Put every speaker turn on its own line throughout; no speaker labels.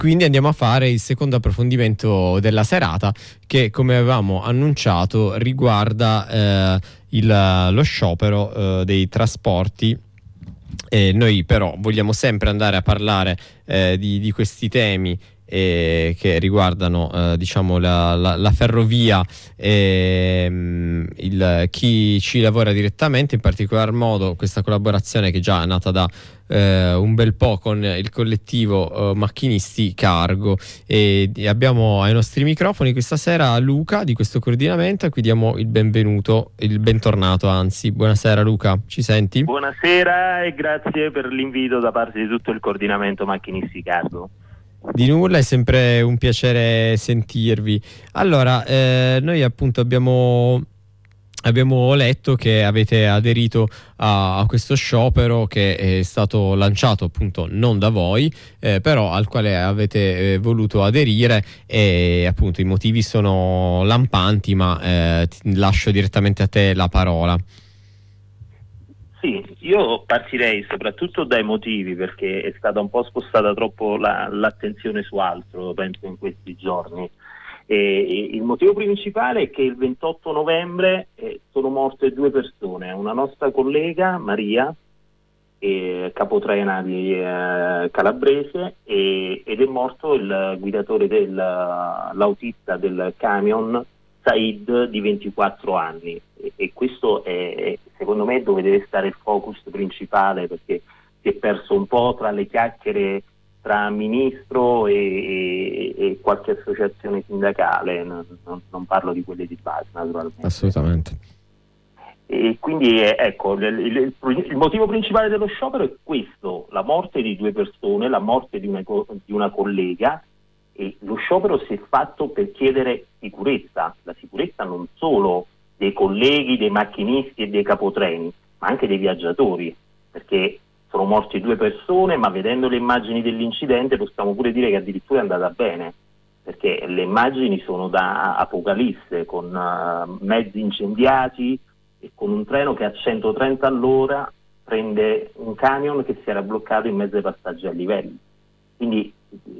quindi andiamo a fare il secondo approfondimento della serata, che come avevamo annunciato riguarda lo sciopero dei trasporti. Noi però vogliamo sempre andare a parlare di questi temi che riguardano diciamo la ferrovia e chi ci lavora direttamente, in particolar modo questa collaborazione che già è nata da un bel po' con il collettivo Macchinisti Cargo, e abbiamo ai nostri microfoni questa sera Luca di questo coordinamento, a cui diamo il benvenuto, il bentornato anzi. Buonasera Luca, ci senti?
Buonasera e grazie per l'invito da parte di tutto il coordinamento Macchinisti Cargo.
Di nulla, è sempre un piacere sentirvi. Allora, noi appunto abbiamo letto che avete aderito a questo sciopero che è stato lanciato appunto non da voi, però al quale avete voluto aderire, e appunto i motivi sono lampanti, ma lascio direttamente a te la parola.
Sì, io partirei soprattutto dai motivi, perché è stata un po' spostata troppo l'attenzione su altro, penso, in questi giorni. Il motivo principale è che il 28 novembre sono morte 2 persone, una nostra collega, Maria, capotrena di Calabrese, ed è morto il guidatore l'autista del camion, Said, di 24 anni. E questo è, secondo me, dove deve stare il focus principale, perché si è perso un po' tra le chiacchiere tra ministro e qualche associazione sindacale, non parlo di quelle di base, naturalmente.
Assolutamente.
E quindi ecco, il motivo principale dello sciopero è questo: la morte di 2 persone, la morte di una collega. E lo sciopero si è fatto per chiedere sicurezza, la sicurezza non solo dei colleghi, dei macchinisti e dei capotreni, ma anche dei viaggiatori, perché sono morti 2 persone, ma vedendo le immagini dell'incidente possiamo pure dire che addirittura è andata bene, perché le immagini sono da apocalisse, con mezzi incendiati e con un treno che a 130 all'ora prende un camion che si era bloccato in mezzo ai passaggi a livello. Quindi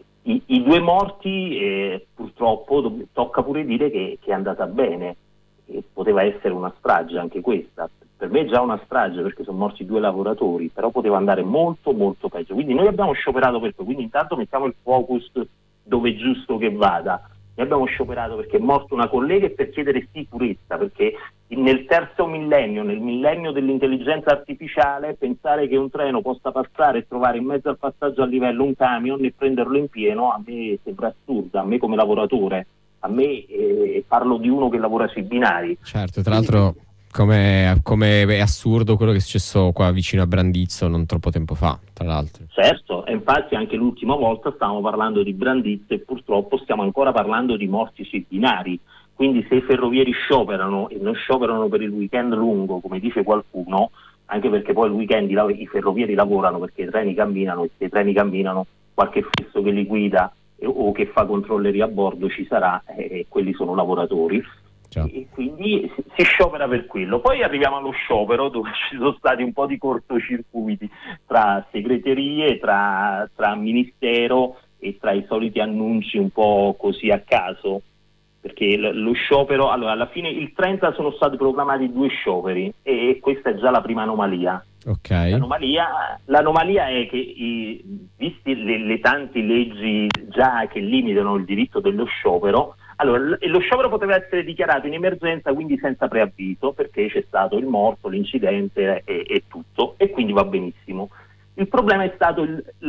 i 2 morti, purtroppo tocca pure dire che è andata bene, e poteva essere una strage anche questa. Per me è già una strage, perché sono morti 2 lavoratori, però poteva andare molto molto peggio. Quindi noi abbiamo scioperato per questo, quindi intanto mettiamo il focus dove è giusto che vada. Noi abbiamo scioperato perché è morta una collega e per chiedere sicurezza, perché nel terzo millennio, nel millennio dell'intelligenza artificiale, pensare che un treno possa passare e trovare in mezzo al passaggio a livello un camion e prenderlo in pieno, a me sembra assurdo, a me come lavoratore, a me parlo di uno che lavora sui binari.
Certo, tra l'altro come è assurdo quello che è successo qua vicino a Brandizzo non troppo tempo fa, tra l'altro.
Certo, e infatti anche l'ultima volta stavamo parlando di Brandizzo e purtroppo stiamo ancora parlando di morti sui binari. Quindi se i ferrovieri scioperano, e non scioperano per il weekend lungo, come dice qualcuno, anche perché poi il weekend i ferrovieri lavorano, perché i treni camminano, e se i treni camminano qualche fisso che li guida o che fa controlleri a bordo ci sarà, e quelli sono lavoratori. E quindi si sciopera per quello. Poi arriviamo allo sciopero, dove ci sono stati un po' di cortocircuiti tra segreterie, tra ministero e tra i soliti annunci un po' così a caso, perché lo sciopero, allora alla fine il 30 sono stati proclamati 2 scioperi, e questa è già la prima anomalia.
Okay.
L'anomalia è che visti le tante leggi già che limitano il diritto dello sciopero, allora lo sciopero poteva essere dichiarato in emergenza, quindi senza preavviso, perché c'è stato il morto, l'incidente e tutto, e quindi va benissimo. Il problema è stato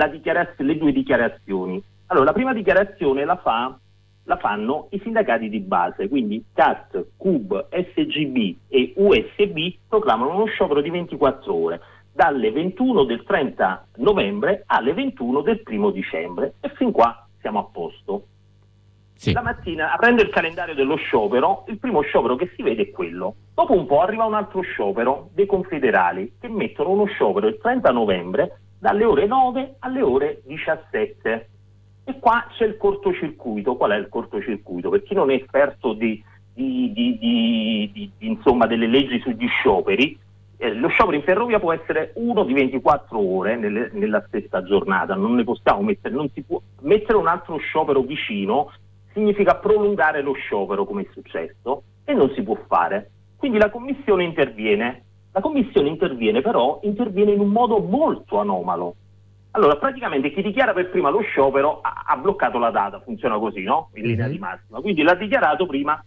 le 2 dichiarazioni. Allora, la prima dichiarazione la fanno i sindacati di base, quindi CAT, CUB, SGB e USB proclamano uno sciopero di 24 ore, dalle 21 del 30 novembre alle 21 del 1 dicembre, e fin qua siamo a posto. Sì. La mattina, aprendo il calendario dello sciopero, il primo sciopero che si vede è quello. Dopo un po' arriva un altro sciopero dei confederali, che mettono uno sciopero il 30 novembre dalle ore 9 alle ore 17. E qua c'è il cortocircuito. Qual è il cortocircuito? Per chi non è esperto insomma delle leggi sugli scioperi, Lo sciopero in ferrovia può essere uno di 24 ore nella stessa giornata, non ne possiamo mettere, non si può mettere un altro sciopero vicino, significa prolungare lo sciopero come è successo e non si può fare. Quindi la commissione interviene. La commissione interviene, però interviene in un modo molto anomalo. Allora, praticamente chi dichiara per prima lo sciopero ha bloccato la data, funziona così, no? In linea di massima. Quindi l'ha dichiarato prima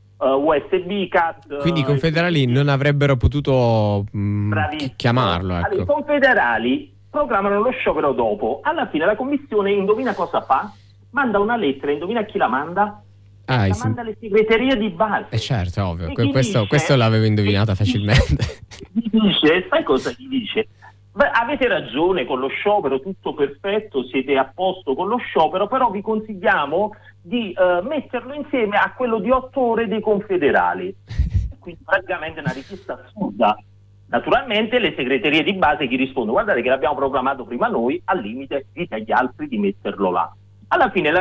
USB, CAT.
Quindi i confederali non avrebbero potuto chiamarlo. Ecco.
Allora, i confederali programmano lo sciopero dopo. Alla fine la commissione indovina cosa fa? Manda una lettera, indovina a chi la manda? Manda alle segreterie di base.
Certo, ovvio. Questo l'avevo indovinata facilmente.
Gli dice, sai cosa gli dice? Beh, avete ragione con lo sciopero, tutto perfetto, siete a posto con lo sciopero, però vi consigliamo di metterlo insieme a quello di 8 ore dei confederali. Quindi praticamente è una richiesta assurda. Naturalmente le segreterie di base gli rispondono: guardate che l'abbiamo programmato prima noi, al limite dite agli altri di metterlo là. Alla fine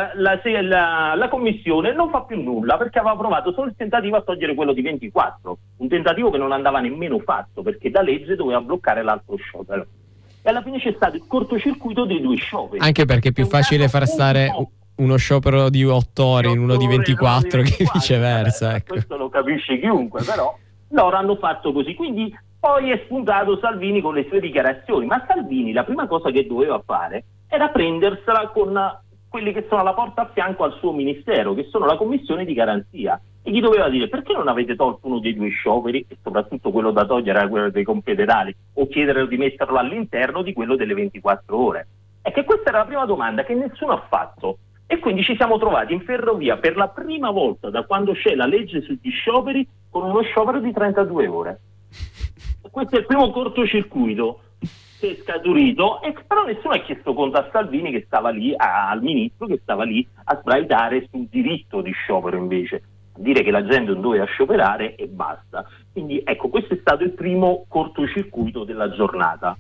la commissione non fa più nulla perché aveva provato solo il tentativo a togliere quello di 24, un tentativo che non andava nemmeno fatto perché da legge doveva bloccare l'altro sciopero. E alla fine c'è stato il cortocircuito dei due scioperi.
Anche perché è più facile far stare uno sciopero di 8 ore in uno di 24 che viceversa. Ecco.
Questo lo capisce chiunque, però loro hanno fatto così. Quindi poi è spuntato Salvini con le sue dichiarazioni, ma Salvini la prima cosa che doveva fare era prendersela con quelli che sono alla porta a fianco al suo ministero, che sono la commissione di garanzia, e gli doveva dire: perché non avete tolto uno dei due scioperi, e soprattutto quello da togliere era quello dei confederali, o chiedere di metterlo all'interno di quello delle 24 ore? E che questa era la prima domanda che nessuno ha fatto, e quindi ci siamo trovati in ferrovia per la prima volta da quando c'è la legge sugli scioperi con uno sciopero di 32 ore. Questo è il primo cortocircuito che è scaturito, e però nessuno ha chiesto conto a Salvini che stava lì, al ministro che stava lì a sbraitare sul diritto di sciopero, invece a dire che la gente non doveva scioperare e basta. Quindi ecco, questo è stato il primo cortocircuito della giornata.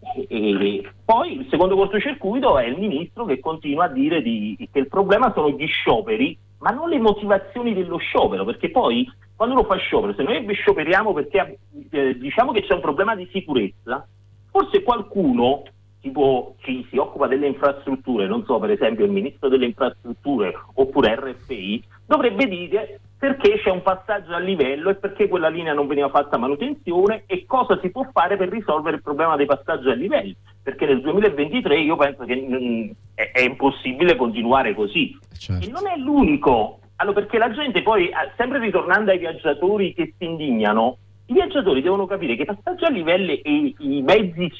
E poi il secondo cortocircuito è il ministro che continua a dire che il problema sono gli scioperi, ma non le motivazioni dello sciopero, perché poi quando uno fa sciopero, se noi scioperiamo perché diciamo che c'è un problema di sicurezza, forse qualcuno, tipo chi si occupa delle infrastrutture, non so, per esempio il ministro delle infrastrutture oppure RFI, dovrebbe dire perché c'è un passaggio a livello e perché quella linea non veniva fatta manutenzione e cosa si può fare per risolvere il problema dei passaggi a livello, perché nel 2023 io penso che è impossibile continuare così.
Certo.
E non è l'unico, allora, perché la gente poi, sempre ritornando ai viaggiatori che si indignano, i viaggiatori devono capire che i passaggi a livello e i mezzi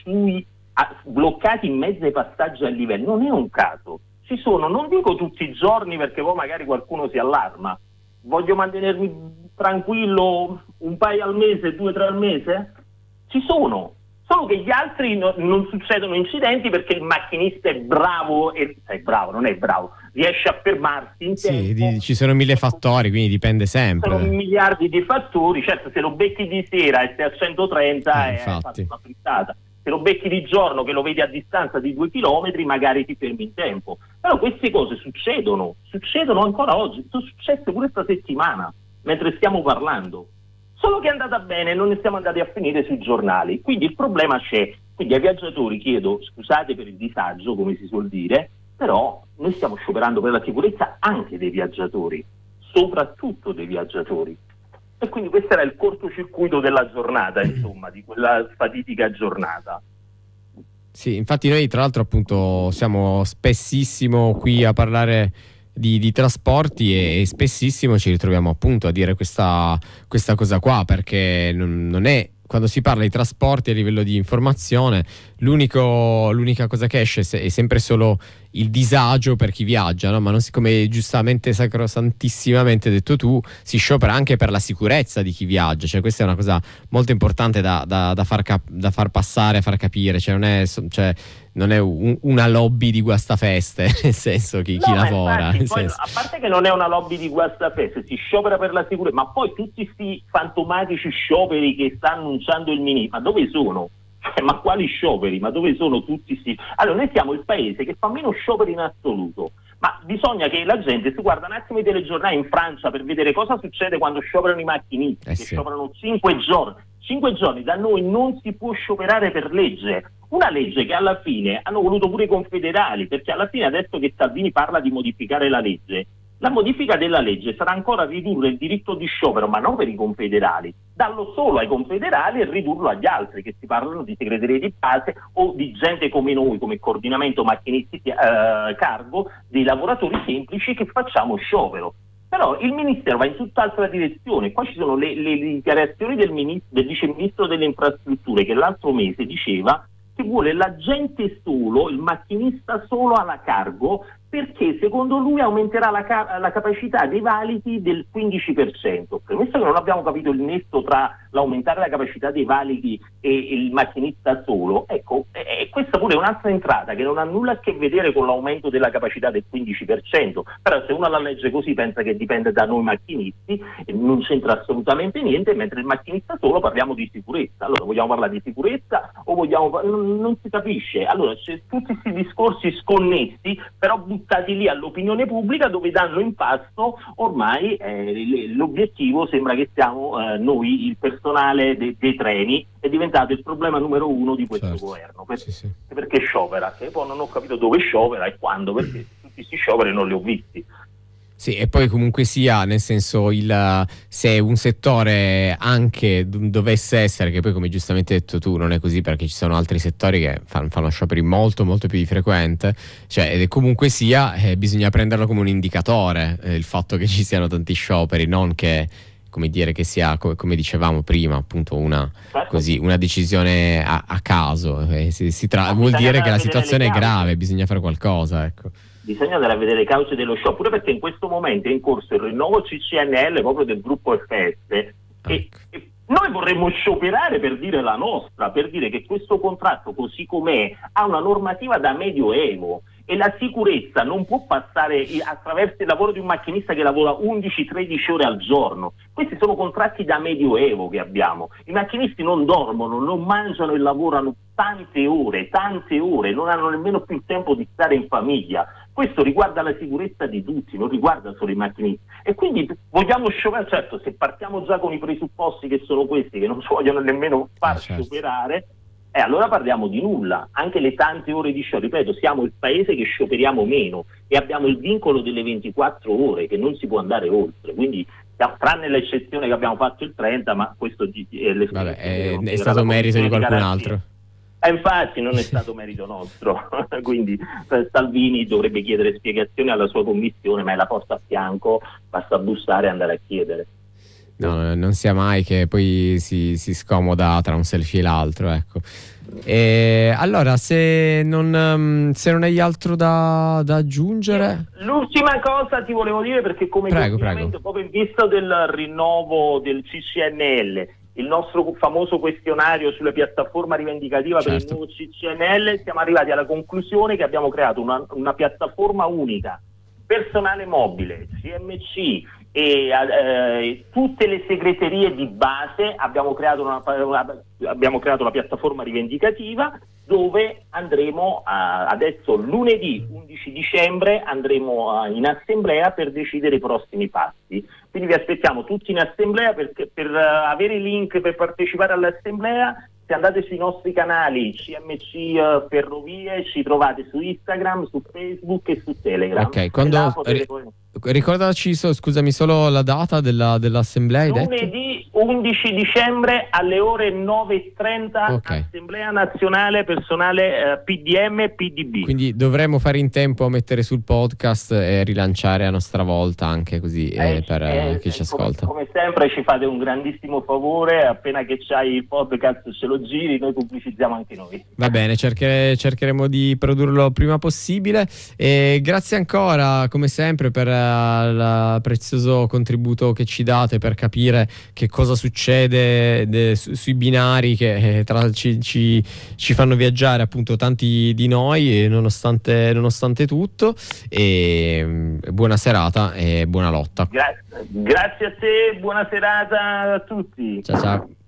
bloccati in mezzo ai passaggi a livello non è un caso. Ci sono, non dico tutti i giorni perché poi magari qualcuno si allarma, voglio mantenermi tranquillo un paio al mese, 2 o 3 al mese, ci sono. Solo che gli altri non succedono incidenti perché il macchinista è bravo, non è bravo, riesce a fermarsi in tempo.
Ci sono 1000 fattori, quindi dipende sempre.
Sono miliardi di fattori, certo se lo becchi di sera e sei a 130 è fatta una frittata. Se lo becchi di giorno che lo vedi a distanza di 2 chilometri magari ti fermi in tempo. Però queste cose succedono ancora oggi, sono successe pure questa settimana, mentre stiamo parlando. Solo che è andata bene, non ne siamo andati a finire sui giornali, quindi il problema c'è. Quindi ai viaggiatori chiedo scusate per il disagio, come si suol dire, però noi stiamo scioperando per la sicurezza anche dei viaggiatori, soprattutto dei viaggiatori. E quindi questo era il cortocircuito della giornata, insomma, di quella fatidica giornata.
Sì, infatti noi tra l'altro appunto siamo spessissimo qui a parlare di trasporti e spessissimo ci ritroviamo appunto a dire questa cosa qua, perché non è, quando si parla di trasporti a livello di informazione, l'unica cosa che esce è sempre solo il disagio per chi viaggia, no? Ma non come giustamente sacrosantissimamente detto tu, si sciopera anche per la sicurezza di chi viaggia, cioè questa è una cosa molto importante da far passare, far capire, cioè non è una lobby di guastafeste, nel senso chi lavora.
Infatti, poi, a parte che non è una lobby di guastafeste, si sciopera per la sicurezza, ma poi tutti questi fantomatici scioperi che sta annunciando il ministro, ma dove sono? Ma quali scioperi? Ma dove sono tutti questi? Allora, noi siamo il paese che fa meno scioperi in assoluto, ma bisogna che la gente si guarda un attimo i telegiornali in Francia per vedere cosa succede quando scioperano i macchinisti, che scioperano 5 5 giorni da noi non si può scioperare per legge. Una legge che alla fine hanno voluto pure i confederali, perché alla fine adesso che Salvini parla di modificare la legge, la modifica della legge sarà ancora ridurre il diritto di sciopero, ma non per i confederali, darlo solo ai confederali e ridurlo agli altri, che si parlano di segreterie di base o di gente come noi, come coordinamento macchinisti cargo, dei lavoratori semplici che facciamo sciopero. Però il Ministero va in tutt'altra direzione. Qua ci sono le dichiarazioni del Vice Ministro delle Infrastrutture, che l'altro mese diceva che vuole l'agente solo, il macchinista solo alla cargo, perché secondo lui aumenterà la capacità dei valichi del 15%. Premesso che non abbiamo capito il nesso tra l'aumentare la capacità dei valichi e il macchinista solo, ecco, questa pure è un'altra entrata che non ha nulla a che vedere con l'aumento della capacità del 15%. Però se uno la legge così pensa che dipende da noi macchinisti, non c'entra assolutamente niente, mentre il macchinista solo parliamo di sicurezza. Allora, vogliamo parlare di sicurezza o vogliamo... non si capisce. Allora, c'è tutti questi discorsi sconnessi, però buttati lì all'opinione pubblica, dove danno in pasto ormai l'obiettivo sembra che siamo noi, il personale dei treni, è diventato il problema numero uno di questo governo, perché sciopera, che poi non ho capito dove sciopera e quando, perché tutti questi scioperi non li ho visti.
Sì, e poi comunque sia, nel senso, se un settore anche dovesse essere, che poi come giustamente hai detto tu non è così, perché ci sono altri settori che fanno scioperi molto molto più di frequente, cioè comunque sia bisogna prenderlo come un indicatore, il fatto che ci siano tanti scioperi, non che, come dire, che sia, come dicevamo prima, appunto una decisione a caso. Vuol dire che la situazione è grave, bisogna fare qualcosa, ecco.
Bisogna andare a vedere le cause dello sciopero, pure perché in questo momento è in corso il rinnovo CCNL proprio del gruppo FS, e noi vorremmo scioperare per dire la nostra, per dire che questo contratto così com'è ha una normativa da medioevo, e la sicurezza non può passare attraverso il lavoro di un macchinista che lavora 11-13 ore al giorno. Questi sono contratti da medioevo che abbiamo. I macchinisti non dormono, non mangiano e lavorano tante ore, non hanno nemmeno più il tempo di stare in famiglia. Questo riguarda la sicurezza di tutti, non riguarda solo i macchinisti. E quindi vogliamo scioperare, certo, se partiamo già con i presupposti che sono questi, che non ci vogliono nemmeno far scioperare, allora parliamo di nulla. Anche le tante ore di sciopero, ripeto, siamo il paese che scioperiamo meno e abbiamo il vincolo delle 24 ore, che non si può andare oltre, quindi tranne l'eccezione che abbiamo fatto il 30, ma questo
è stato merito di qualcun altro.
Infatti non è stato merito nostro, quindi Salvini dovrebbe chiedere spiegazioni alla sua commissione, ma è la porta a fianco, basta bussare e andare a chiedere.
No, non sia mai che poi si scomoda tra un selfie e l'altro, ecco. E allora, se non hai altro da aggiungere,
l'ultima cosa ti volevo dire, perché come complimento, proprio in vista del rinnovo del CCNL, il nostro famoso questionario sulla piattaforma rivendicativa per il nuovo CCNL, siamo arrivati alla conclusione che abbiamo creato una piattaforma unica, personale mobile, CMC e tutte le segreterie di base. Abbiamo creato la piattaforma rivendicativa, dove andremo adesso lunedì 11 dicembre andremo in assemblea per decidere i prossimi passi. Quindi vi aspettiamo tutti in assemblea, per avere i link per partecipare all'assemblea. Se andate sui nostri canali CMC Ferrovie, ci trovate su Instagram, su Facebook e su Telegram.
Ok, ricordaci, scusami, solo la data dell'assemblea.
Lunedì 11 dicembre alle ore 9:30, Assemblea Nazionale Personale PDM e PDB.
Quindi dovremo fare in tempo a mettere sul podcast e rilanciare a nostra volta, anche così per chi ci ascolta.
Come sempre ci fate un grandissimo favore, appena che c'hai il podcast ce lo giri, noi pubblicizziamo anche noi.
Va bene, cercheremo di produrlo prima possibile, e grazie ancora come sempre per il prezioso contributo che ci date per capire che cosa succede sui binari che ci fanno viaggiare appunto tanti di noi, nonostante tutto, e buona serata e buona lotta.
Grazie a te, buona serata a tutti.
Ciao.